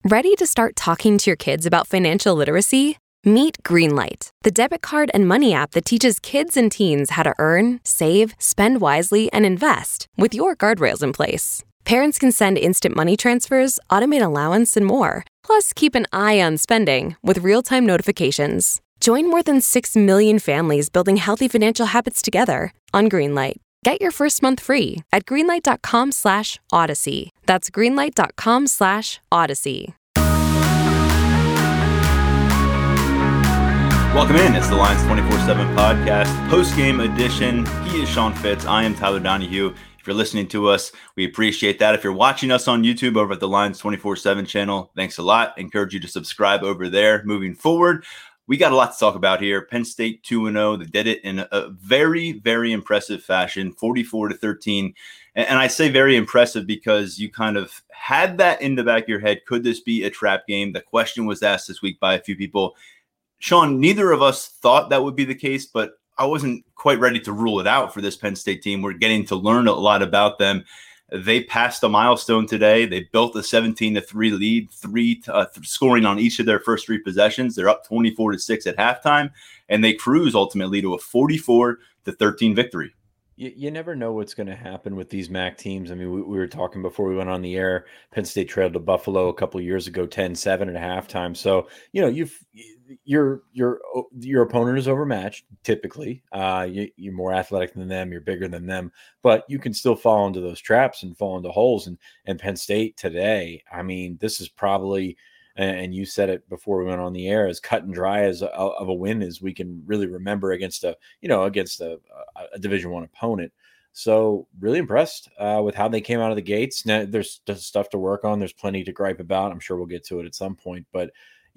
Ready to start talking to your kids about financial literacy? Meet Greenlight, the debit card and money app that teaches kids and teens how to earn, save, spend wisely, and invest with your guardrails in place. Parents can send instant money transfers, automate allowance, and more. Plus, keep an eye on spending with real-time notifications. Join more than 6 million families building healthy financial habits together on Greenlight. Get your first month free at greenlight.com/Odyssey. That's greenlight.com/Odyssey. Welcome in. It's the Lions 24/7 podcast, post-game edition. He is Sean Fitz. I am Tyler Donahue. If you're listening to us, we appreciate that. If you're watching us on YouTube over at the Lions 24/7 channel, thanks a lot. I encourage you to subscribe over there. Moving forward, we got a lot to talk about here. Penn State 2-0. They did it in a very, very impressive fashion, 44-13. And I say very impressive because you kind of had that in the back of your head. Could this be a trap game? The question was asked this week by a few people. Sean, neither of us thought that would be the case, but I wasn't quite ready to rule it out for this Penn State team. We're getting to learn a lot about them. They passed a milestone today. They built a 17-3 lead, scoring on each of their first three possessions. They're up 24-6 at halftime, and they cruise ultimately to a 44-13 victory. You never know what's going to happen with these MAC teams. I mean, we were talking before we went on the air. Penn State trailed to Buffalo a couple of years ago, 10-7 at halftime. So, you know, your opponent is overmatched typically. You're more athletic than them. You're bigger than them. But you can still fall into those traps and fall into holes. And Penn State today, I mean, this is probably – and you said it before we went on the air, as cut and dry as of a win as we can really remember against a Division I opponent. So really impressed with how they came out of the gates. Now there's stuff to work on. There's plenty to gripe about. I'm sure we'll get to it at some point, but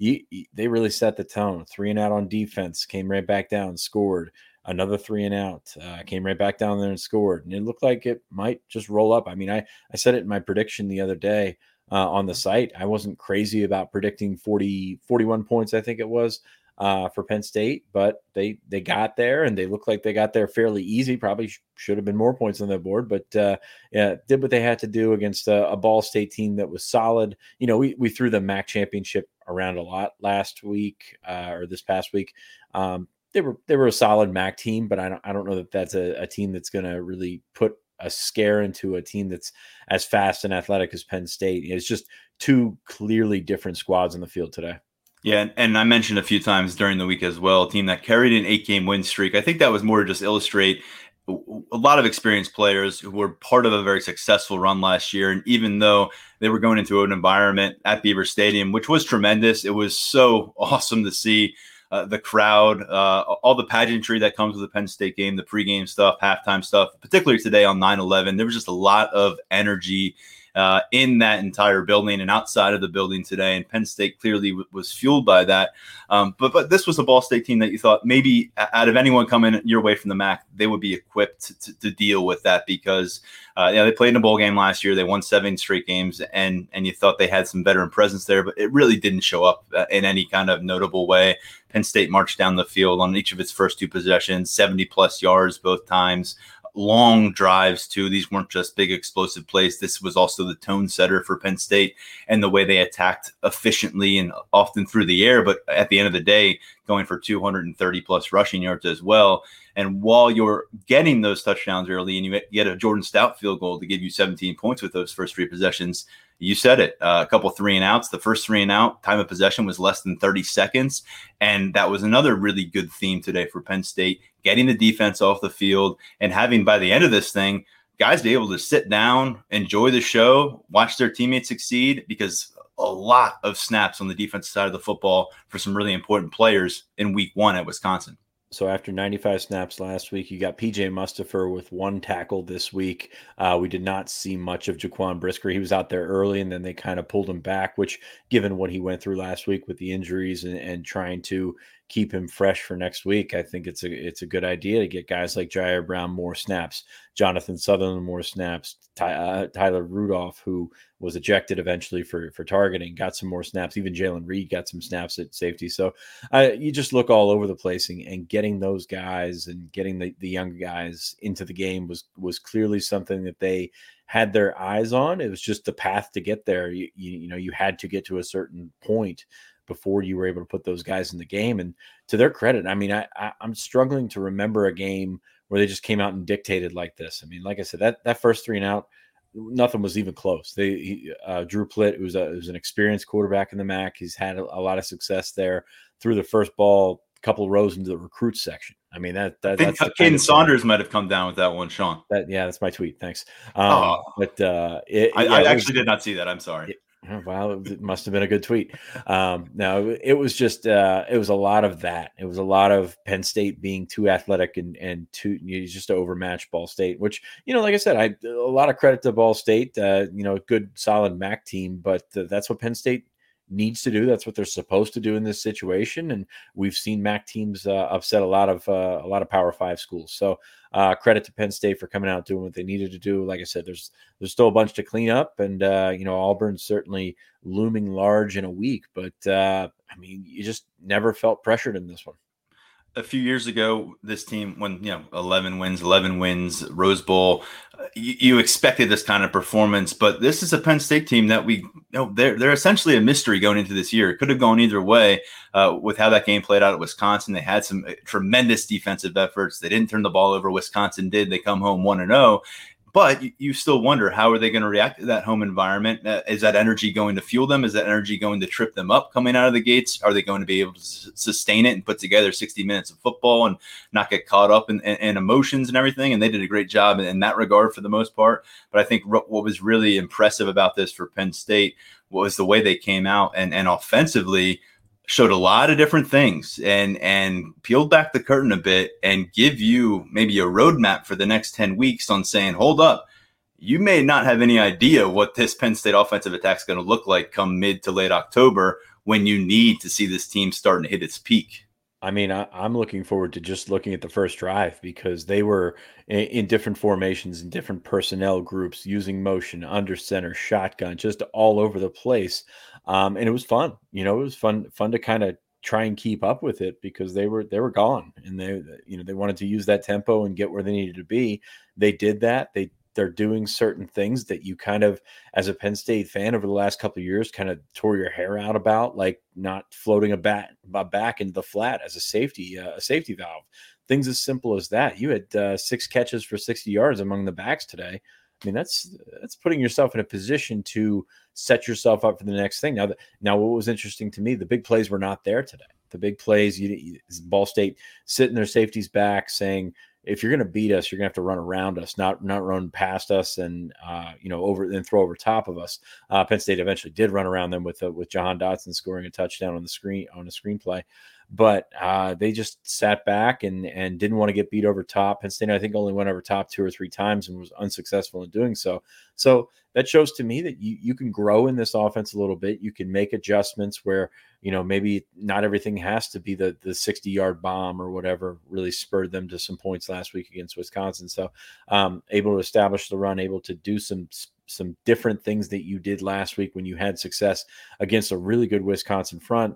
they really set the tone. 3 and out on defense, came right back down, scored. Another 3 and out, came right back down there and scored. And it looked like it might just roll up. I mean, I said it in my prediction the other day. On the site, I wasn't crazy about predicting 41 points, I think it was, for Penn State, but they got there, and they looked like they got there fairly easy. Probably should have been more points on the board, but did what they had to do against a Ball State team that was solid. You know, we threw the MAC championship around a lot last week or this past week. They were a solid MAC team, but I don't know that that's a team that's going to really put a scare into a team that's as fast and athletic as Penn State. It's just two clearly different squads on the field today. Yeah, and I mentioned a few times during the week as well, a team that carried an 8-game win streak. I think that was more to just illustrate a lot of experienced players who were part of a very successful run last year. And even though they were going into an environment at Beaver Stadium, which was tremendous, it was so awesome to see the crowd, all the pageantry that comes with the Penn State game, the pregame stuff, halftime stuff, particularly today on 9/11. There was just a lot of energy in that entire building and outside of the building today. And Penn State clearly was fueled by that. But this was a Ball State team that you thought maybe out of anyone coming your way from the MAC, they would be equipped to deal with that because they played in a bowl game last year. They won 7 straight games, and you thought they had some veteran presence there, but it really didn't show up in any kind of notable way. Penn State marched down the field on each of its first 2 possessions, 70-plus yards both times. Long drives too. These weren't just big explosive plays. This was also the tone setter for Penn State and the way they attacked efficiently and often through the air, but at the end of the day, going for 230 plus rushing yards as well. And while you're getting those touchdowns early and you get a Jordan Stout field goal to give you 17 points with those first 3 possessions, you said it, a couple 3 and outs. The first 3 and out time of possession was less than 30 seconds. And that was another really good theme today for Penn State, getting the defense off the field and having, by the end of this thing, guys be able to sit down, enjoy the show, watch their teammates succeed, because a lot of snaps on the defensive side of the football for some really important players in week 1 at Wisconsin. So after 95 snaps last week, you got P.J. Mustipher with 1 tackle this week. We did not see much of Jaquan Brisker. He was out there early, and then they kind of pulled him back, which, given what he went through last week with the injuries and trying to keep him fresh for next week, I think it's a good idea to get guys like Jair Brown more snaps, Jonathan Sutherland more snaps, Tyler Rudolph, who was ejected eventually for targeting, got some more snaps. Even Jalen Reed got some snaps at safety. So you just look all over the place, and getting those guys and getting the younger guys into the game was clearly something that they had their eyes on. It was just the path to get there. You had to get to a certain point before you were able to put those guys in the game. And to their credit, I mean, I'm struggling to remember a game where they just came out and dictated like this. I mean, like I said, that first 3 and out, nothing was even close. Drew Plitt, who's an experienced quarterback in the MAC, he's had a lot of success there, threw the first ball a couple rows into the recruits section. I mean, I think Caden Saunders might have come down with that one, Sean. That's my tweet. Thanks. I actually did not see that. I'm sorry. Well, it must have been a good tweet. No, it was just it was a lot of that. It was a lot of Penn State being too athletic and too just to overmatch Ball State, which, like I said, a lot of credit to Ball State, good solid MAC team, but that's what Penn State needs to do. That's what they're supposed to do in this situation. And we've seen MAC teams upset a lot of Power 5 schools. So credit to Penn State for coming out doing what they needed to do. Like I said, there's still a bunch to clean up, and Auburn's certainly looming large in a week. But I mean, you just never felt pressured in this one. A few years ago, this team won, 11 wins, Rose Bowl. You expected this kind of performance, but this is a Penn State team that they're essentially a mystery going into this year. It could have gone either way with how that game played out at Wisconsin. They had some tremendous defensive efforts. They didn't turn the ball over. Wisconsin did. They come home 1-0. But you still wonder, how are they going to react to that home environment? Is that energy going to fuel them? Is that energy going to trip them up coming out of the gates? Are they going to be able to sustain it and put together 60 minutes of football and not get caught up in emotions and everything? And they did a great job in that regard for the most part. But I think what was really impressive about this for Penn State was the way they came out and offensively showed a lot of different things and peeled back the curtain a bit and give you maybe a roadmap for the next 10 weeks on saying, hold up, you may not have any idea what this Penn State offensive attack is going to look like come mid to late October, when you need to see this team starting to hit its peak. I mean, I'm looking forward to just looking at the first drive, because they were in different formations and different personnel groups, using motion, under center, shotgun, just all over the place. And it was fun. It was fun to kind of try and keep up with it, because they were gone, and they wanted to use that tempo and get where they needed to be. They did that. They're doing certain things that you kind of, as a Penn State fan over the last couple of years, kind of tore your hair out about, like not floating a back into the flat as a safety valve. Things as simple as that. You had 6 catches for 60 yards among the backs today. I mean, that's putting yourself in a position to set yourself up for the next thing. Now, what was interesting to me, the big plays were not there today. The big plays, Ball State sitting their safeties back, saying, if you're going to beat us, you're going to have to run around us, not run past us and throw over top of us. Penn State eventually did run around them with Jahan Dotson scoring a touchdown on a screenplay, but they just sat back and didn't want to get beat over top. Penn State, I think, only went over top 2 or 3 times and was unsuccessful in doing so. So that shows to me that you can grow in this offense a little bit. You can make adjustments where, maybe not everything has to be the 60-yard bomb or whatever really spurred them to some points last week against Wisconsin. So able to establish the run, able to do some different things that you did last week when you had success against a really good Wisconsin front.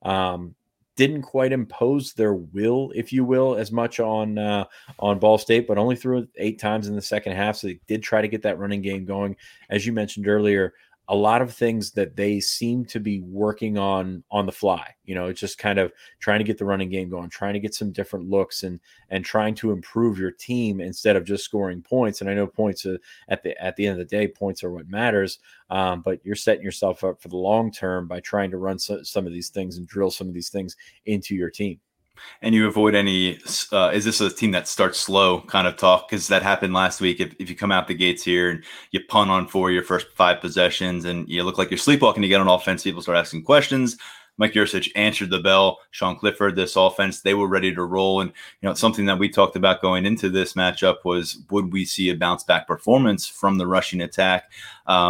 Didn't quite impose their will, if you will, as much on Ball State, but only threw it 8 times in the second half. So they did try to get that running game going. As you mentioned earlier, a lot of things that they seem to be working on the fly. It's just kind of trying to get the running game going, trying to get some different looks and trying to improve your team instead of just scoring points. And I know points at the end of the day, points are what matters. But you're setting yourself up for the long term by trying to run some of these things and drill some of these things into your team. And you avoid any, is this a team that starts slow kind of talk? Because that happened last week. If you come out the gates here and you punt on 4 your first 5 possessions and you look like you're sleepwalking to get on offense, people start asking questions. Mike Yurcich answered the bell. Sean Clifford, this offense, they were ready to roll. And, something that we talked about going into this matchup was, would we see a bounce back performance from the rushing attack?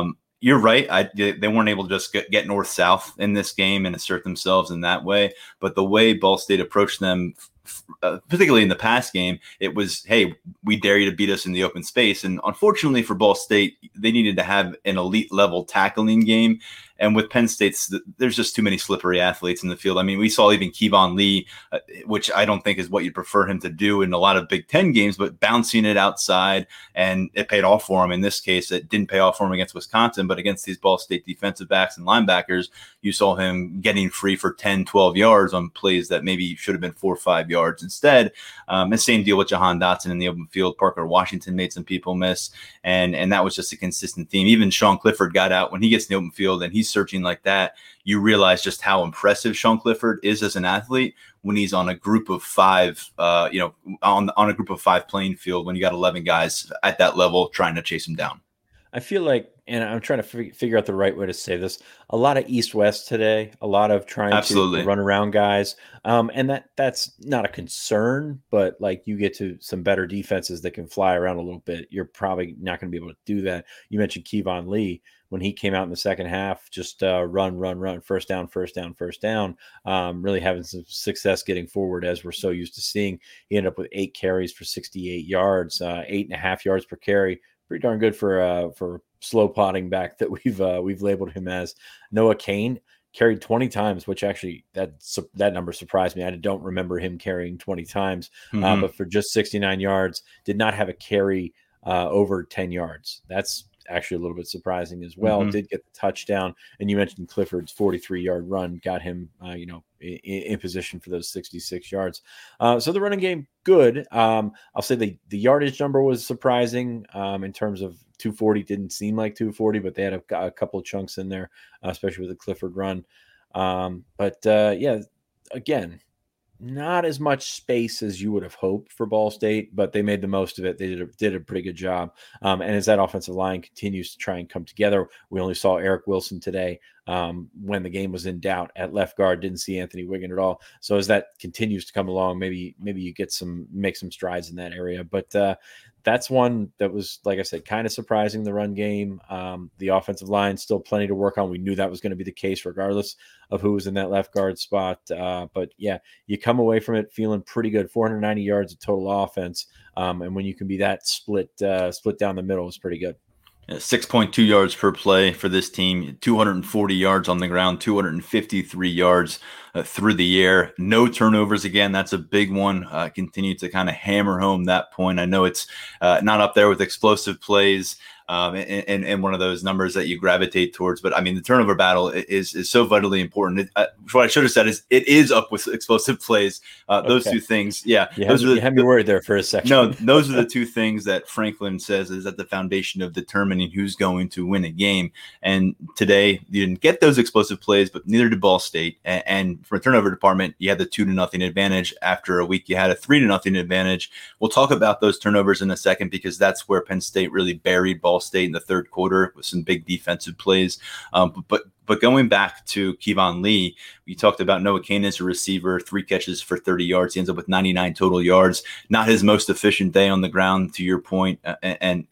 you're right. They weren't able to just get north-south in this game and assert themselves in that way. But the way Ball State approached them, particularly in the past game, it was, hey, we dare you to beat us in the open space. And unfortunately for Ball State, they needed to have an elite level tackling game. And with Penn State's, there's just too many slippery athletes in the field. I mean, we saw even Kevon Lee, which I don't think is what you'd prefer him to do in a lot of Big Ten games, but bouncing it outside, and it paid off for him. In this case, it didn't pay off for him against Wisconsin, but against these Ball State defensive backs and linebackers, you saw him getting free for 10, 12 yards on plays that maybe should have been 4 or 5 yards instead. And same deal with Jahan Dotson in the open field. Parker Washington made some people miss, and that was just a consistent theme. Even Sean Clifford got out when he gets in the open field and he's searching like that. You realize just how impressive Sean Clifford is as an athlete when he's on a group of 5, on a group of 5 playing field, when you got 11 guys at that level trying to chase him down. I feel like, and I'm trying to figure out the right way to say this, a lot of East-West today, a lot of trying to run around guys. And that's not a concern, but like you get to some better defenses that can fly around a little bit. You're probably not going to be able to do that. You mentioned Kevon Lee. When he came out in the second half, just run, first down, really having some success getting forward, as we're so used to seeing. He ended up with 8 carries for 68 yards, 8.5 yards per carry. Pretty darn good for slow potting back that we've labeled him as. Noah Cain carried 20 times, which actually that number surprised me. I don't remember him carrying 20 times, but for just 69 yards, did not have a carry over 10 yards. That's actually a little bit surprising as well. Did get the touchdown, and you mentioned Clifford's 43-yard run got him in position for those 66 yards. So the running game, good. I'll say the yardage number was surprising in terms of 240. Didn't seem like 240, but they had a couple of chunks in there, especially with the Clifford run. Again, not as much space as you would have hoped for Ball State, but they made the most of it. They did a pretty good job. And as that offensive line continues to try and come together, we only saw Eric Wilson today when the game was in doubt at left guard. Didn't see Anthony Wiggin at all. So as that continues to come along, maybe you make some strides in that area. But that's one that was, like I said, kind of surprising, the run game. The offensive line, still plenty to work on. We knew that was going to be the case regardless of who was in that left guard spot. But yeah, you come away from it feeling pretty good. 490 yards of total offense. And when you can be that split down the middle, is pretty good. 6.2 yards per play for this team, 240 yards on the ground, 253 yards through the air. No turnovers again. That's a big one. Continue to kind of hammer home that point. I know it's not up there with explosive plays and one of those numbers that you gravitate towards. But I mean, the turnover battle is so vitally important. What I should have said is it is up with explosive plays. Those two things. Yeah. You had me worried there for a second. No, those are the two things that Franklin says is at the foundation of determining who's going to win a game. And today you didn't get those explosive plays, but neither did Ball State. And for a turnover department, you had the 2-0 advantage. After a week, you had a 3-0 advantage. We'll talk about those turnovers in a second, because that's where Penn State really buried Ball State in the third quarter with some big defensive plays. But going back to Kevon Lee, we talked about Noah Cain as a receiver, 3 catches for 30 yards. He ends up with 99 total yards. Not his most efficient day on the ground, to your point, and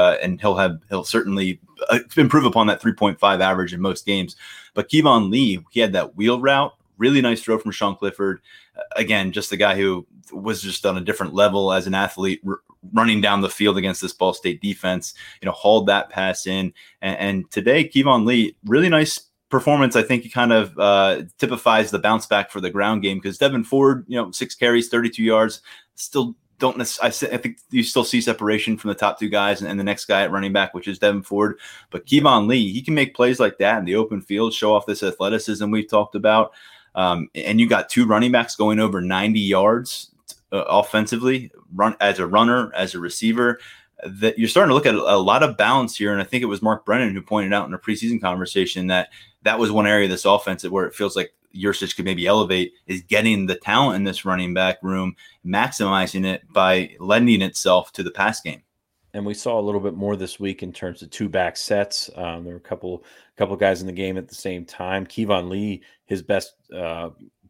he'll certainly improve upon that 3.5 average in most games. But Kevon Lee, he had that wheel route, really nice throw from Sean Clifford. Again, just a guy who was just on a different level as an athlete, running down the field against this Ball State defense, hauled that pass in. And today, Kevon Lee, really nice performance. I think he kind of typifies the bounce back for the ground game, because Devin Ford, 6 carries, 32 yards, still don't necessarily, I think you still see separation from the top 2 guys and the next guy at running back, which is Devin Ford. But Kevon Lee, he can make plays like that in the open field, show off this athleticism we've talked about. And you got 2 running backs going over 90 yards offensively, run as a runner, as a receiver. That you're starting to look at a lot of balance here. And I think it was Mark Brennan who pointed out in a preseason conversation that was one area of this offense where it feels like Yurcich could maybe elevate, is getting the talent in this running back room, maximizing it by lending itself to the pass game. And we saw a little bit more this week in terms of 2 back sets. There were a couple guys in the game at the same time. Kevon Lee, his best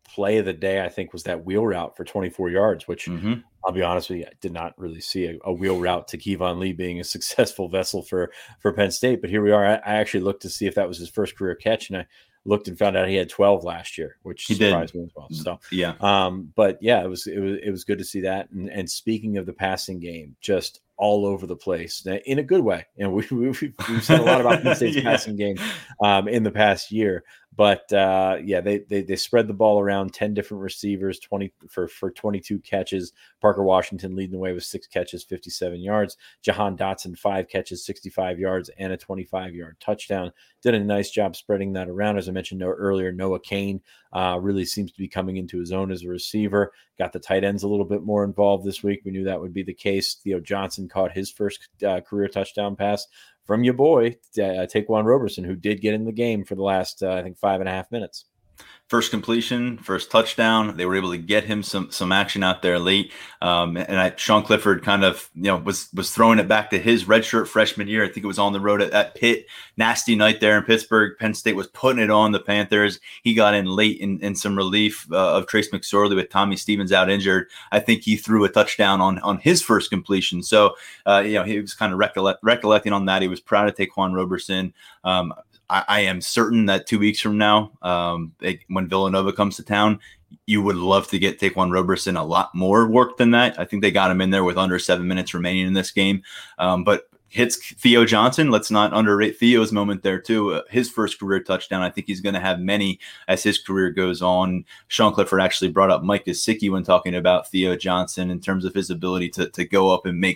play of the day, I think, was that wheel route for 24 yards, which I'll be honest with you, I did not really see a wheel route to Kevon Lee being a successful vessel for Penn State. But here we are. I actually looked to see if that was his first career catch, and I looked and found out he had 12 last year, which surprised me as well. So yeah, but yeah, it was good to see that. And speaking of the passing game, just all over the place in a good way. And we've said a lot about Penn State's passing game in the past year. But they spread the ball around, 10 different receivers, 20 for 22 catches. Parker Washington leading the way with 6 catches, 57 yards. Jahan Dotson, 5 catches, 65 yards, and a 25-yard touchdown. Did a nice job spreading that around. As I mentioned earlier, Noah Cain really seems to be coming into his own as a receiver. Got the tight ends a little bit more involved this week. We knew that would be the case. Theo Johnson caught his first career touchdown pass from your boy, Taquan Roberson, who did get in the game for the last, I think, 5.5 minutes. First completion, first touchdown. They were able to get him some action out there late. Sean Clifford kind of, was throwing it back to his redshirt freshman year. I think it was on the road at Pitt. Nasty night there in Pittsburgh. Penn State was putting it on the Panthers. He got in late in some relief of Trace McSorley with Tommy Stevens out injured. I think he threw a touchdown on his first completion. So, he was kind of recollecting on that. He was proud of Taquan Roberson. I am certain that 2 weeks from now, when Villanova comes to town, you would love to get Taquan Roberson a lot more work than that. I think they got him in there with under 7 minutes remaining in this game. But hits Theo Johnson. Let's not underrate Theo's moment there too. His first career touchdown. I think he's going to have many as his career goes on. Sean Clifford actually brought up Mike Gesicki when talking about Theo Johnson in terms of his ability to go up and make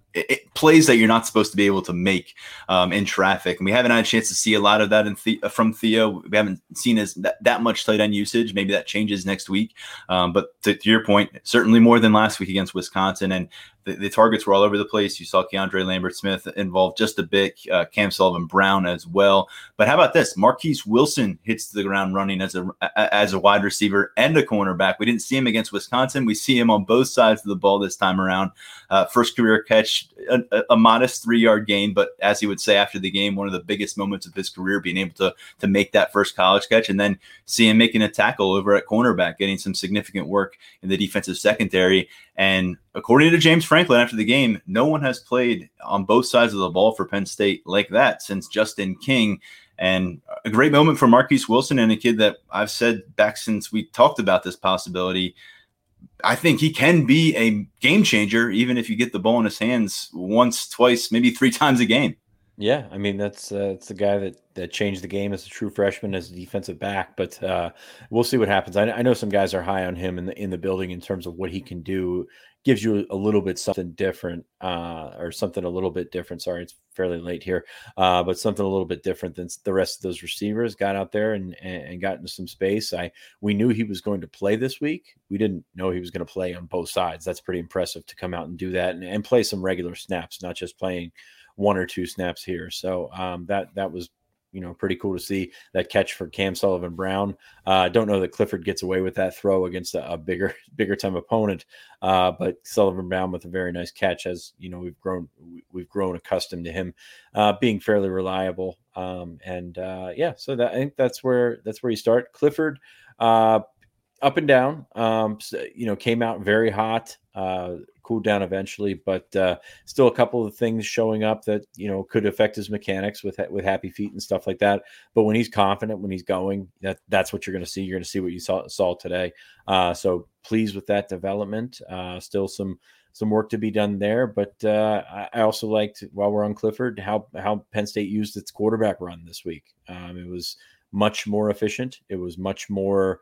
plays that you're not supposed to be able to make in traffic. And we haven't had a chance to see a lot of that from Theo. We haven't seen that much tight end usage. Maybe that changes next week. But to your point, certainly more than last week against Wisconsin. And the targets were all over the place. You saw Keandre Lambert-Smith involved just a bit, Cam Sullivan-Brown as well. But how about this? Marquise Wilson hits the ground running as a wide receiver and a cornerback. We didn't see him against Wisconsin. We see him on both sides of the ball this time around. First career catch, a modest 3-yard gain, but as he would say after the game, one of the biggest moments of his career, being able to make that first college catch, and then see him making a tackle over at cornerback, getting some significant work in the defensive secondary. And according to James Franklin after the game, no one has played on both sides of the ball for Penn State like that since Justin King. And a great moment for Marquise Wilson, and a kid that I've said back since we talked about this possibility, I think he can be a game changer, even if you get the ball in his hands once, twice, maybe 3 times a game. Yeah, I mean, it's the guy that changed the game as a true freshman, as a defensive back. But we'll see what happens. I know some guys are high on him in the building in terms of what he can do. Gives you a little bit something different, or something a little bit different. Sorry, it's fairly late here, but something a little bit different than the rest of those receivers. Got out there and got into some space. We knew he was going to play this week. We didn't know he was going to play on both sides. That's pretty impressive to come out and do that and play some regular snaps, not just playing 1 or 2 snaps here. So that was, pretty cool to see that catch for Cam Sullivan-Brown. Don't know that Clifford gets away with that throw against a bigger time opponent. But Sullivan-Brown with a very nice catch, as we've grown accustomed to him being fairly reliable. So I think that's where you start. Clifford, up and down, came out very hot, cooled down eventually, but still a couple of things showing up that, could affect his mechanics with happy feet and stuff like that. But when he's confident, when he's going, that's what you're going to see. You're going to see what you saw today. So pleased with that development. Still some work to be done there. But I also liked, while we're on Clifford, how Penn State used its quarterback run this week. It was much more efficient. It was much more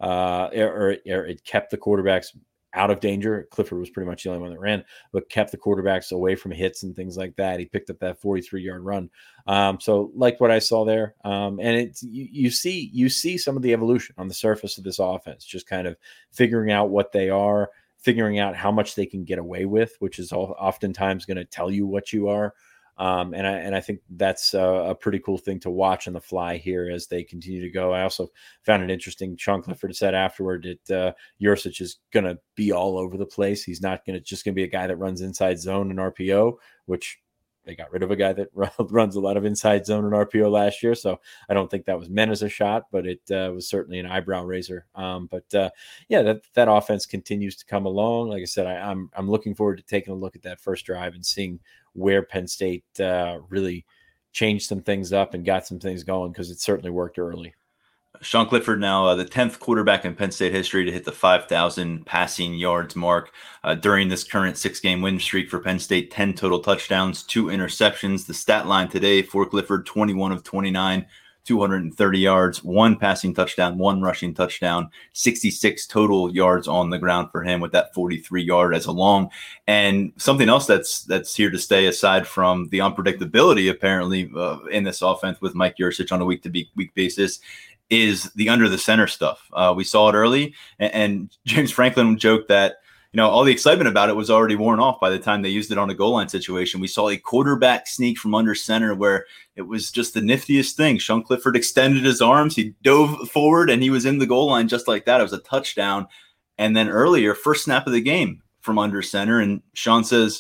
it kept the quarterbacks out of danger. Clifford was pretty much the only one that ran, but kept the quarterbacks away from hits and things like that. He picked up that 43-yard run. So like what I saw there. And it's, you see some of the evolution on the surface of this offense, just kind of figuring out what they are, figuring out how much they can get away with, which is oftentimes going to tell you what you are. And I think that's a pretty cool thing to watch on the fly here as they continue to go. I also found it interesting. Sean Clifford said afterward that Yurcich is going to be all over the place. He's not just going to be a guy that runs inside zone and RPO, which They got rid of a guy that runs a lot of inside zone and RPO last year, so I don't think that was meant as a shot, but it was certainly an eyebrow raiser. Yeah, that offense continues to come along. Like I said, I'm looking forward to taking a look at that first drive and seeing where Penn State really changed some things up and got some things going, because it certainly worked early. Sean Clifford now the 10th quarterback in Penn State history to hit the 5,000 passing yards mark during this current 6-game win streak for Penn State. 10 total touchdowns, 2 interceptions. The stat line today for Clifford: 21 of 29, 230 yards, 1 passing touchdown, 1 rushing touchdown, 66 total yards on the ground for him, with that 43-yard as a long. And something else that's here to stay, aside from the unpredictability apparently in this offense with Mike Yurcich on a week-to-week basis, is the under the center stuff. We saw it early, and James Franklin joked that, all the excitement about it was already worn off by the time they used it on a goal line situation. We saw a quarterback sneak from under center where it was just the niftiest thing. Sean Clifford extended his arms, he dove forward, and he was in the goal line just like that. It was a touchdown. And then earlier, first snap of the game from under center, and Sean says,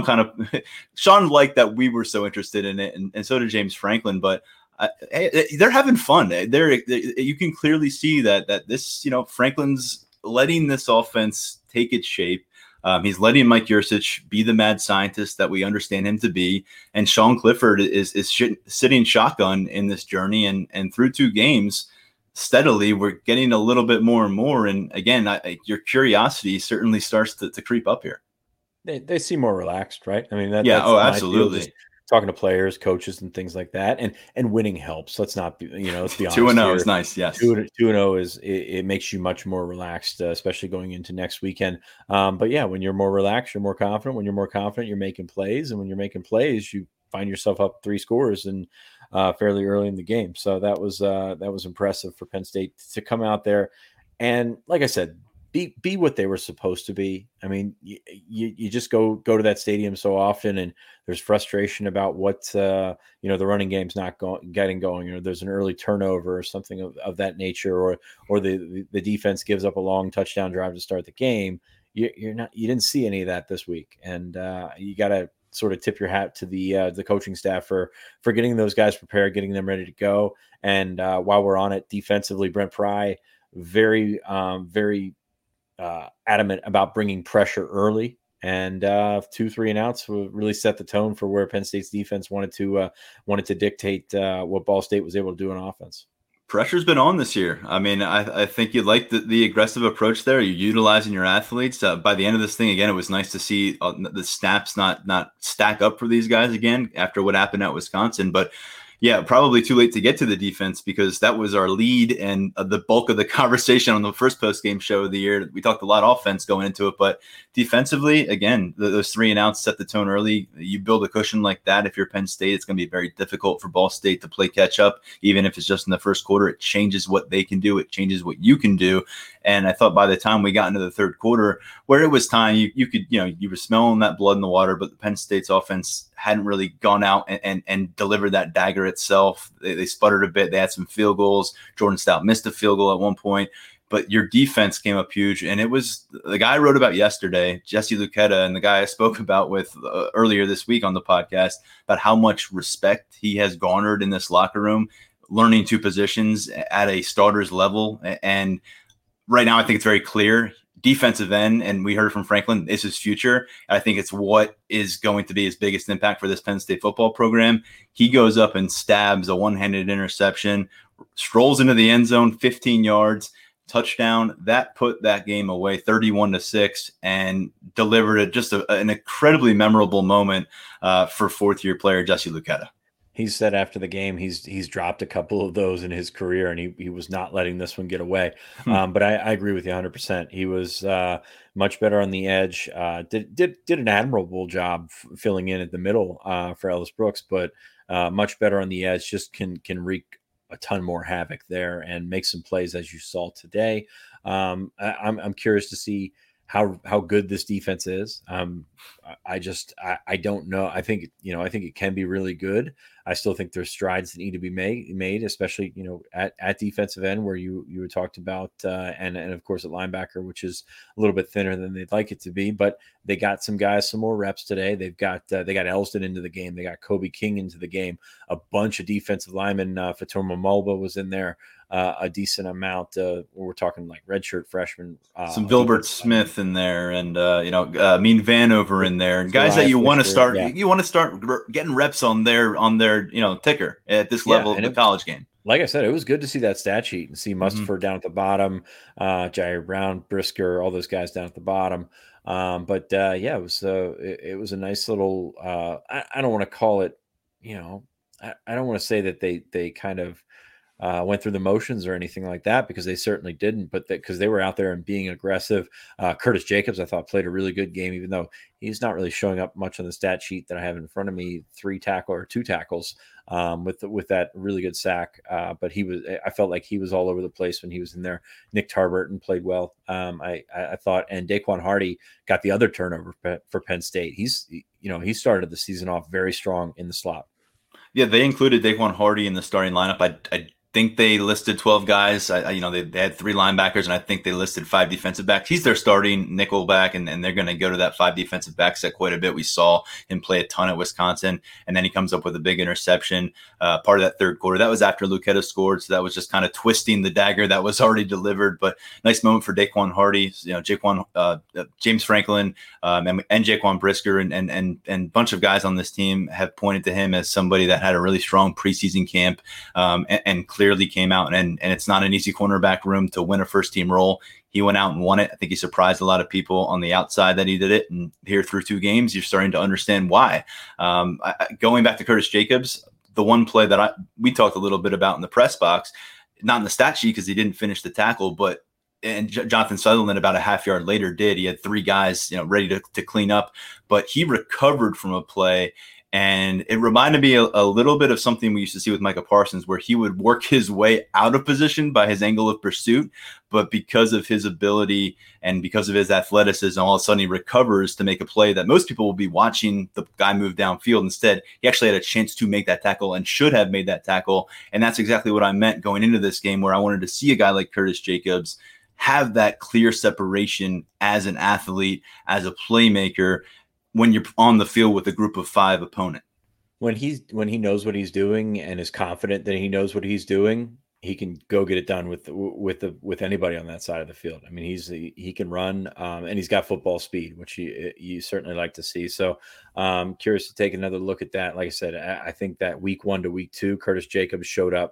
Sean liked that we were so interested in it, and so did James Franklin, but they're having fun. You can clearly see that this, Franklin's letting this offense take its shape. He's letting Mike Yurcich be the mad scientist that we understand him to be, and Sean Clifford is sitting shotgun in this journey. And through 2 games, steadily, we're getting a little bit more and more. And again, your curiosity certainly starts to creep up here. They seem more relaxed, right? I mean, that's absolutely. Talking to players, coaches, and things like that, and winning helps. Let's not be, let's be honest. 2-0 is nice. Yes, 2-0 is it makes you much more relaxed, especially going into next weekend. But yeah, when you're more relaxed, you're more confident. When you're more confident, you're making plays, and when you're making plays, you find yourself up 3 scores and fairly early in the game. So that was impressive for Penn State to come out there, and like I said, be what they were supposed to be. I mean, you just go to that stadium so often, and there's frustration about what the running game's not getting going, or there's an early turnover or something of that nature, or the defense gives up a long touchdown drive to start the game. You didn't see any of that this week, and you got to sort of tip your hat to the coaching staff for getting those guys prepared, getting them ready to go. And while we're on it, defensively, Brent Pry very adamant about bringing pressure early, and 2 3 and outs will really set the tone for where Penn State's defense wanted to dictate what Ball State was able to do in offense. Pressure's been on this year. I mean, I think you like the aggressive approach there. You're utilizing your athletes. By the end of this thing, again, it was nice to see the snaps not stack up for these guys again after what happened at Wisconsin. But yeah, probably too late to get to the defense, because that was our lead and the bulk of the conversation on the first post-game show of the year. We talked a lot of offense going into it, but defensively, again, those 3 and outs set the tone early. You build a cushion like that. If you're Penn State, it's going to be very difficult for Ball State to play catch up. Even if it's just in the first quarter, it changes what they can do. It changes what you can do. And I thought by the time we got into the third quarter, where it was time, you were smelling that blood in the water, but the Penn State's offense hadn't really gone out and delivered that dagger itself. They sputtered a bit. They had some field goals. Jordan Stout missed a field goal at one point, but your defense came up huge. And it was the guy I wrote about yesterday, Jesse Luketa, and the guy I spoke about with earlier this week on the podcast, about how much respect he has garnered in this locker room, learning 2 positions at a starter's level. And right now, I think it's very clear. Defensive end, and we heard from Franklin, is his future. I think it's what is going to be his biggest impact for this Penn State football program. He goes up and stabs a one-handed interception, strolls into the end zone, 15 yards, touchdown. That put that game away 31-6 and delivered an incredibly memorable moment for 4th-year player Jesse Luketa. He said after the game, he's dropped a couple of those in his career, and he was not letting this one get away. But I agree with you 100%. He was much better on the edge. Did an admirable job filling in at the middle for Ellis Brooks, but much better on the edge. Just can wreak a ton more havoc there and make some plays, as you saw today. I'm curious to see how good this defense is. I don't know. I think it can be really good. I still think there's strides that need to be made, especially at defensive end where you were talked about, and of course at linebacker, which is a little bit thinner than they'd like it to be. But they got some guys some more reps today. They got Elston into the game. They got Kobe King into the game. A bunch of defensive linemen. Fatoma Mulba was in there. A decent amount. We're talking like redshirt freshmen. Some Vilbert Smith in there, and Mean Vanover in there, and guys that you want to start. Yeah. You want to start getting reps on their ticker at this level of the college game. Like I said, it was good to see that stat sheet and see Mustipher down at the bottom, Jair Brown, Brisker, all those guys down at the bottom. It was a nice little. I don't want to call it. I don't want to say that they kind of went through the motions or anything like that, because they certainly didn't, but because they were out there and being aggressive. Curtis Jacobs, I thought, played a really good game, even though he's not really showing up much on the stat sheet that I have in front of me, 2 tackles with that really good sack. But I felt like he was all over the place when he was in there. Nick Tarburton played well. I thought, and Daquan Hardy got the other turnover for Penn State. He started the season off very strong in the slot. Yeah, they included Daquan Hardy in the starting lineup. I think they listed 12 guys. They had 3 linebackers, and I think they listed 5 defensive backs. He's their starting nickel back, and they're going to go to that 5 defensive back set quite a bit. We saw him play a ton at Wisconsin, and then he comes up with a big interception part of that third quarter. That was after Luketa scored, so that was just kind of twisting the dagger that was already delivered. But nice moment for Daquan Hardy, James Franklin, and Jaquan Brisker, and a bunch of guys on this team have pointed to him as somebody that had a really strong preseason camp, and clearly came out, and it's not an easy cornerback room to win a first team role. He went out and won it. I think he surprised a lot of people on the outside that he did it. And here through 2 games, you're starting to understand why. Going back to Curtis Jacobs, the one play that we talked a little bit about in the press box, not in the stat sheet because he didn't finish the tackle, but Jonathan Sutherland about a half yard later did. He had 3 guys, ready to clean up, but he recovered from a play. And it reminded me a little bit of something we used to see with Micah Parsons, where he would work his way out of position by his angle of pursuit. But because of his ability and because of his athleticism, all of a sudden he recovers to make a play that most people will be watching the guy move downfield. Instead, he actually had a chance to make that tackle and should have made that tackle. And that's exactly what I meant going into this game, where I wanted to see a guy like Curtis Jacobs have that clear separation as an athlete, as a playmaker, when you're on the field with a group of 5 opponent. When he knows what he's doing and is confident that he knows what he's doing, he can go get it done with anybody on that side of the field. I mean, he can run, and he's got football speed, which you certainly like to see. So curious to take another look at that. Like I said, I think that week 1 to week 2, Curtis Jacobs showed up.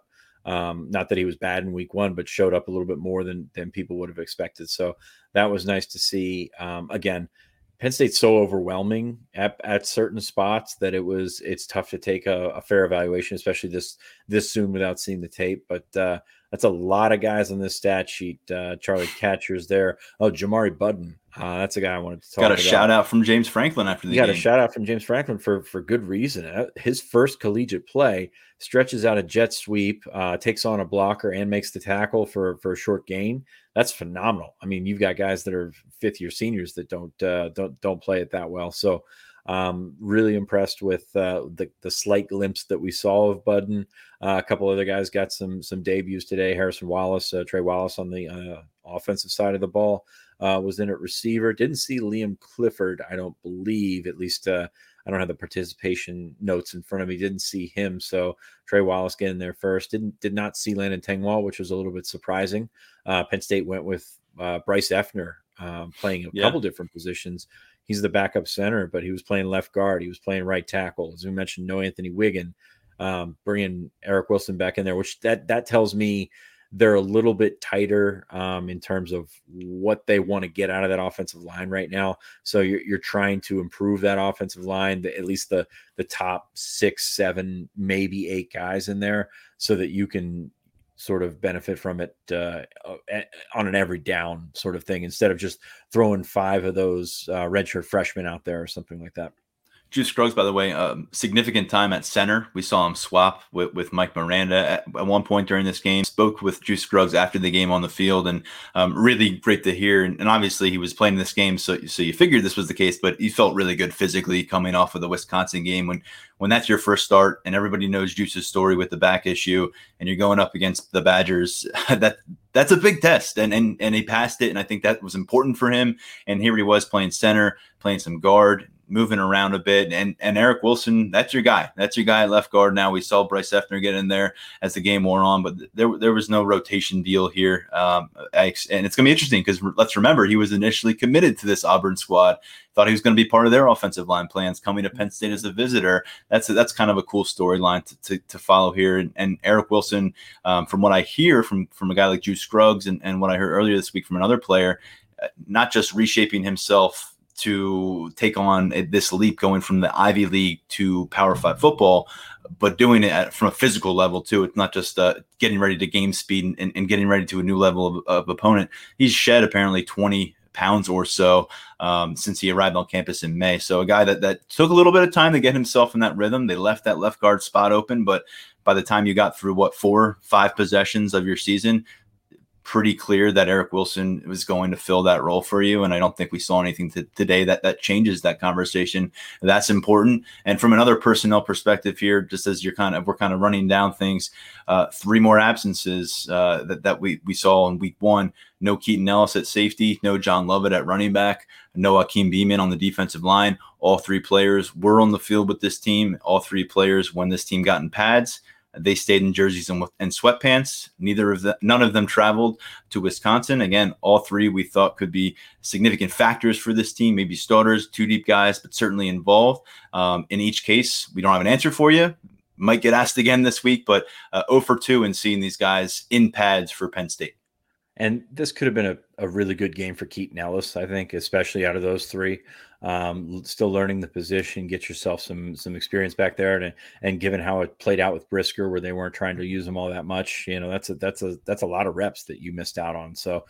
Not that he was bad in week 1, but showed up a little bit more than people would have expected. So that was nice to see. Again, Penn State's so overwhelming at certain spots that it's tough to take a fair evaluation, especially this soon without seeing the tape. But that's a lot of guys on this stat sheet. Charlie Catcher's there. Oh, Jamari Budden. That's a guy I wanted to talk about. Got a shout out from James Franklin after the game. Got a shout out from James Franklin for good reason. His first collegiate play, stretches out a jet sweep, takes on a blocker and makes the tackle for a short gain. That's phenomenal. I mean, you've got guys that are 5th-year seniors that don't play it that well. So really impressed with the slight glimpse that we saw of Budden. A couple other guys got some debuts today. Harrison Wallace, Trey Wallace on the offensive side of the ball was in at receiver. Didn't see Liam Clifford, I don't believe, at least I don't have the participation notes in front of me. Didn't see him. So Trey Wallace getting there first. Did not see Landon Tengwall, which was a little bit surprising. Penn State went with Bryce Effner playing a couple different positions. He's the backup center, but he was playing left guard. He was playing right tackle. As we mentioned, no Anthony Wiggin, bringing Eric Wilson back in there, which that tells me they're a little bit tighter in terms of what they want to get out of that offensive line right now. So you're trying to improve that offensive line, at least the top 6, 7, maybe 8 guys in there, so that you can sort of benefit from it on an every down sort of thing, instead of just throwing 5 of those redshirt freshmen out there or something like that. Juice Scruggs, by the way, significant time at center. We saw him swap with Mike Miranda at one point during this game. Spoke with Juice Scruggs after the game on the field, and really great to hear. And obviously, he was playing this game, so you figured this was the case. But he felt really good physically coming off of the Wisconsin game. When that's your first start, and everybody knows Juice's story with the back issue, and you're going up against the Badgers, that's a big test. And he passed it, and I think that was important for him. And here he was playing center, playing some guard, moving around a bit, and Eric Wilson, that's your guy. That's your guy at left guard now. We saw Bryce Effner get in there as the game wore on, but there was no rotation deal here. And it's going to be interesting because let's remember, he was initially committed to this Auburn squad, thought he was going to be part of their offensive line plans coming to Penn State as a visitor. That's kind of a cool storyline to follow here. And Eric Wilson, from what I hear from a guy like Juice Scruggs and what I heard earlier this week from another player, not just reshaping himself to take on this leap going from the Ivy League to Power 5 football, but doing it from a physical level too. It's not just getting ready to game speed and getting ready to a new level of opponent. He's shed apparently 20 pounds or so since he arrived on campus in May. So a guy that took a little bit of time to get himself in that rhythm. They left that left guard spot open, but by the time you got through 4-5 possessions of your season, pretty clear that Eric Wilson was going to fill that role for you. And I don't think we saw anything today that changes that conversation. That's important. And from another personnel perspective here, just as we're kind of running down things, 3 more absences that we saw in week 1. No Keaton Ellis at safety, no John Lovett at running back, no Akeem Beeman on the defensive line. All 3 players were on the field with this team. All 3 players, when this team got in pads, they stayed in jerseys and sweatpants. None of them traveled to Wisconsin. Again, all 3 we thought could be significant factors for this team, maybe starters, 2 deep guys, but certainly involved. In each case, we don't have an answer for you. Might get asked again this week, but 0 for 2 in seeing these guys in pads for Penn State. And this could have been a really good game for Keaton Ellis, I think, especially out of those 3. Still learning the position, get yourself some experience back there, and given how it played out with Brisker, where they weren't trying to use him all that much, that's a lot of reps that you missed out on. So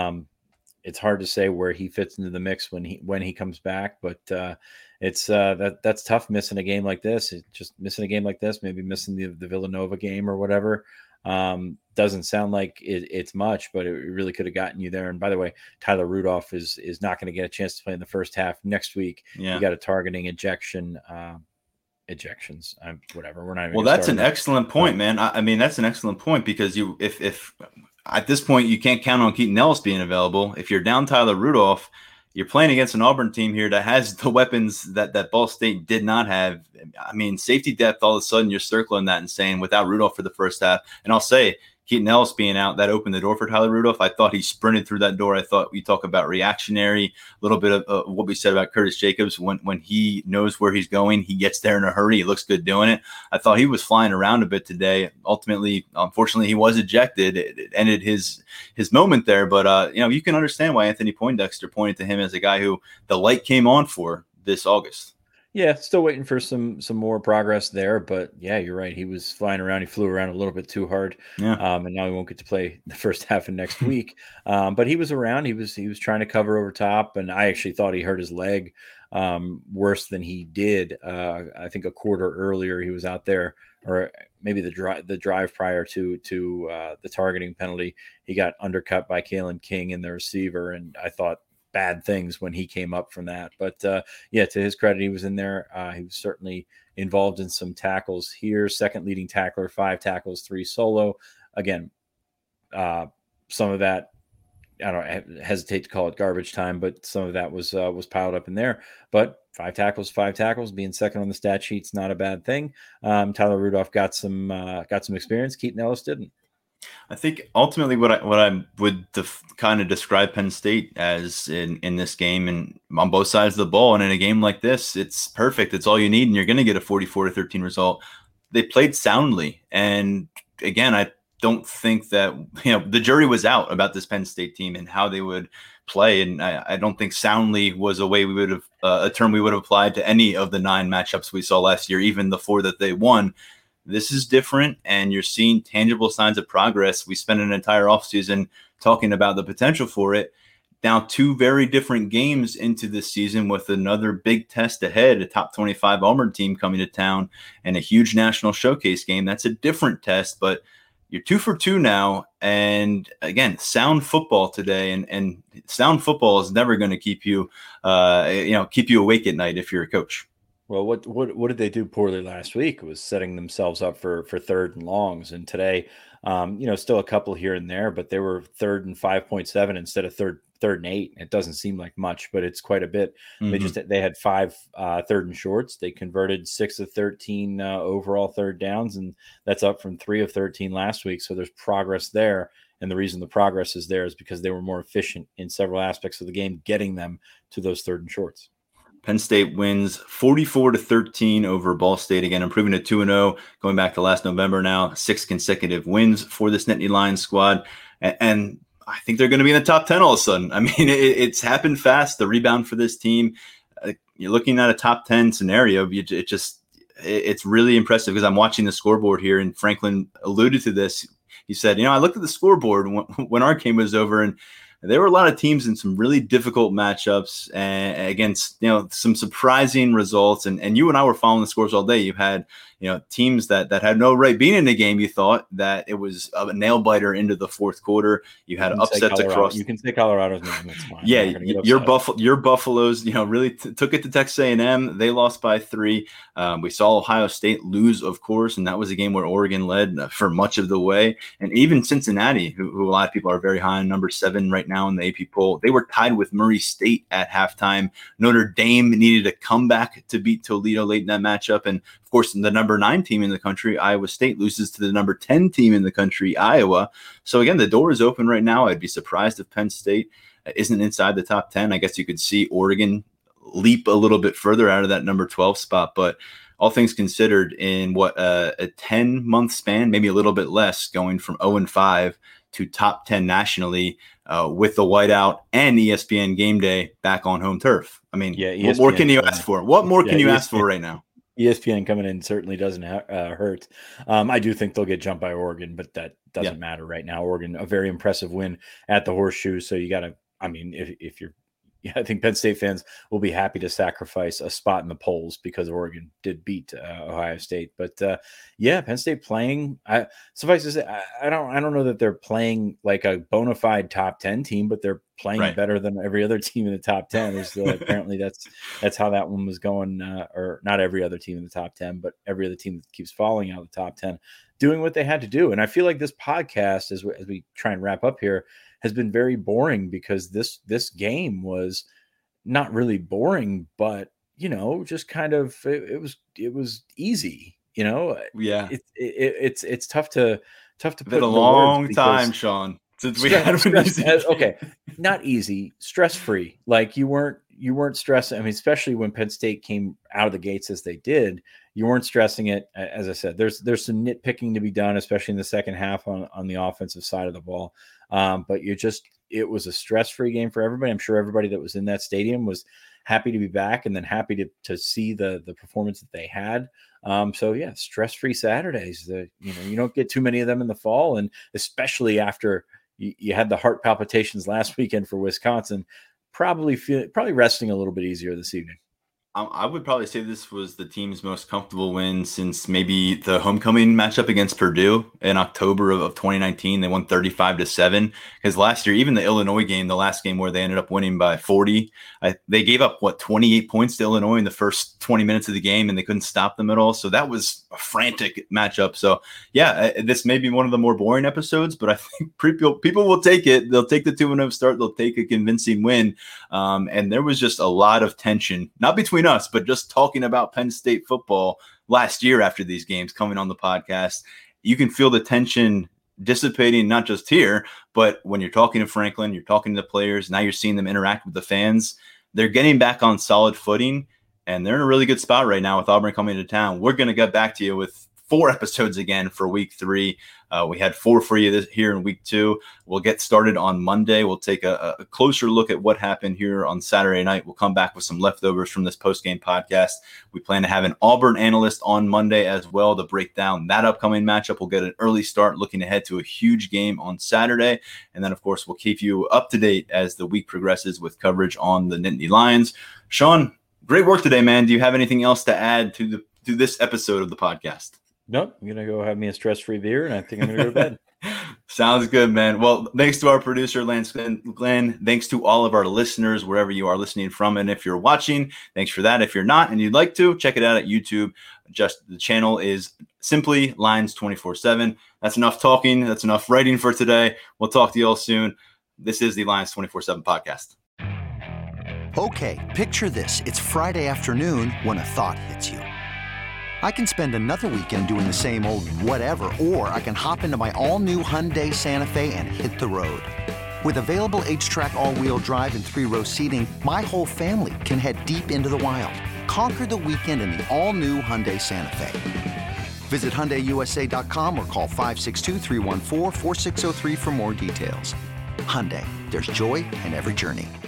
it's hard to say where he fits into the mix when he comes back, but it's that's tough missing a game like this. It's just missing a game like this, maybe missing the Villanova game or whatever. Doesn't sound like it's much, but it really could have gotten you there. And by the way, Tyler Rudolph is not going to get a chance to play in the first half next week. Yeah. You got a targeting ejections. Whatever. We're not even. Well, that's an excellent point, man. I mean, that's an excellent point because if at this point you can't count on Keaton Ellis being available. If you're down Tyler Rudolph, you're playing against an Auburn team here that has the weapons that Ball State did not have. I mean, safety depth, all of a sudden you're circling that and saying without Rudolph for the first half. And I'll say Keaton Ellis being out, that opened the door for Tyler Rudolph. I thought he sprinted through that door. I thought we talk about reactionary, a little bit of what we said about Curtis Jacobs. When he knows where he's going, he gets there in a hurry. He looks good doing it. I thought he was flying around a bit today. Ultimately, unfortunately, he was ejected. It ended his moment there. But, you can understand why Anthony Poindexter pointed to him as a guy who the light came on for this August. Yeah, still waiting for some more progress there, but yeah, you're right. He was flying around. He flew around a little bit too hard, and now he won't get to play the first half of next week. But he was around. He was trying to cover over top, and I actually thought he hurt his leg worse than he did. I think a quarter earlier he was out there, or maybe the drive prior to the targeting penalty. He got undercut by Kalen King and the receiver, and I thought bad things when he came up from that. But to his credit, he was in there. He was certainly involved in some tackles here. Second leading tackler, 5 tackles, 3 solo. Again, some of that, I hesitate to call it garbage time, but some of that was piled up in there. But 5 tackles, being second on the stat sheet's not a bad thing. Tyler Rudolph got some experience. Keaton Ellis didn't. I think ultimately what I would kind of describe Penn State as in this game and on both sides of the ball, and in a game like this, it's perfect. It's all you need, and you're going to get a 44-13 result. They played soundly, and again, I don't think that the jury was out about this Penn State team and how they would play, and I don't think soundly was a term we would have applied to any of the 9 matchups we saw last year, even the 4 that they won. This is different, and you're seeing tangible signs of progress. We spent an entire offseason talking about the potential for it. now 2 very different games into this season with another big test ahead, a top 25 Auburn team coming to town and a huge national showcase game. That's a different test, but you're 2 for 2 now. And again, sound football today, and sound football is never going to keep you, keep you awake at night if you're a coach. Well, what did they do poorly last week? It was setting themselves up for third and longs. And today, still a couple here and there, but they were 3rd and 5.7 instead of third and 8. It doesn't seem like much, but it's quite a bit. Mm-hmm. They had 5 third and shorts. They converted 6 of 13 overall third downs, and that's up from 3 of 13 last week. So there's progress there. And the reason the progress is there is because they were more efficient in several aspects of the game, getting them to those third and shorts. Penn State wins 44-13 over Ball State, again improving to 2-0, going back to last November now, 6 consecutive wins for this Nittany Lions squad. And I think they're going to be in the top 10 all of a sudden. I mean, it's happened fast, the rebound for this team. You're looking at a top 10 scenario. It's really impressive because I'm watching the scoreboard here, and Franklin alluded to this. He said, I looked at the scoreboard when our game was over, and there were a lot of teams in some really difficult matchups and against, some surprising results. And you and I were following the scores all day. You had, teams that had no right being in the game. You thought that it was a nail biter into the fourth quarter. You had upsets across. You can say Colorado's name. That's fine. Yeah, your Buffaloes, really took it to Texas A&M. They lost by 3. We saw Ohio State lose, of course, and that was a game where Oregon led for much of the way. And even Cincinnati, who a lot of people are very high on, number 7 right now in the AP poll, they were tied with Murray State at halftime. Notre Dame needed a comeback to beat Toledo late in that matchup. And of course, the number 9 team in the country, Iowa State, loses to the number 10 team in the country, Iowa. So again, the door is open right now. I'd be surprised if Penn State isn't inside the top 10. I guess you could see Oregon leap a little bit further out of that number 12 spot. But all things considered, in a 10-month span, maybe a little bit less, going from 0-5 to top 10 nationally, with the whiteout and ESPN Game Day back on home turf. I mean, what more can you ask for? What more can you ask for right now? ESPN coming in certainly doesn't hurt. I do think they'll get jumped by Oregon, but that doesn't matter right now. Oregon, a very impressive win at the Horseshoe. So you got to, if you're, I think Penn State fans will be happy to sacrifice a spot in the polls because Oregon did beat Ohio State. But Penn State playing. Suffice to say, I don't know that they're playing like a bona fide top 10 team, but they're playing better than every other team in the top 10. Apparently that's how that one was going, or not every other team in the top 10, but every other team that keeps falling out of the top 10, doing what they had to do. And I feel like this podcast, as we try and wrap up here, has been very boring because this game was not really boring, but just kind of it was easy. It's tough to put in a long time, Sean, since we had an easy game. Okay, not easy, stress-free. Like you weren't stressing. I mean, especially when Penn State came out of the gates as they did, you weren't stressing it. As I said, there's some nitpicking to be done, especially in the second half on the offensive side of the ball. But it was a stress-free game for everybody. I'm sure everybody that was in that stadium was happy to be back and then happy to see the performance that they had. Stress-free Saturdays. You don't get too many of them in the fall, and especially after you had the heart palpitations last weekend for Wisconsin. Probably resting a little bit easier this evening. I would probably say this was the team's most comfortable win since maybe the homecoming matchup against Purdue in October of 2019. They won 35-7 because last year, even the Illinois game, the last game where they ended up winning by 40, they gave up 28 points to Illinois in the first 20 minutes of the game, and they couldn't stop them at all. So that was a frantic matchup. So this may be one of the more boring episodes, but I think people will take it. They'll take the 2-0 start. They'll take a convincing win. And there was just a lot of tension, not between us, but just talking about Penn State football last year after these games coming on the podcast. You can feel the tension dissipating, not just here, but when you're talking to Franklin, you're talking to the players, now you're seeing them interact with the fans. They're getting back on solid footing, and they're in a really good spot right now with Auburn coming to town. We're going to get back to you with 4 episodes again for week 3. We had 4 for you here in week 2. We'll get started on Monday. We'll take a closer look at what happened here on Saturday night. We'll come back with some leftovers from this post-game podcast. We plan to have an Auburn analyst on Monday as well to break down that upcoming matchup. We'll get an early start looking ahead to a huge game on Saturday. And then, of course, we'll keep you up to date as the week progresses with coverage on the Nittany Lions. Sean, great work today, man. Do you have anything else to add to this episode of the podcast? Nope. I'm going to go have me a stress-free beer, and I think I'm going to go to bed. Sounds good, man. Well, thanks to our producer, Glenn. Thanks to all of our listeners, wherever you are listening from. And if you're watching, thanks for that. If you're not and you'd like to, check it out at YouTube. Just the channel is simply Lions 24/7. That's enough talking. That's enough writing for today. We'll talk to you all soon. This is the Lions 24/7 podcast. Okay, picture this. It's Friday afternoon when a thought hits you. I can spend another weekend doing the same old whatever, or I can hop into my all-new Hyundai Santa Fe and hit the road. With available H-Track all-wheel drive and 3-row seating, my whole family can head deep into the wild. Conquer the weekend in the all-new Hyundai Santa Fe. Visit HyundaiUSA.com or call 562-314-4603 for more details. Hyundai, there's joy in every journey.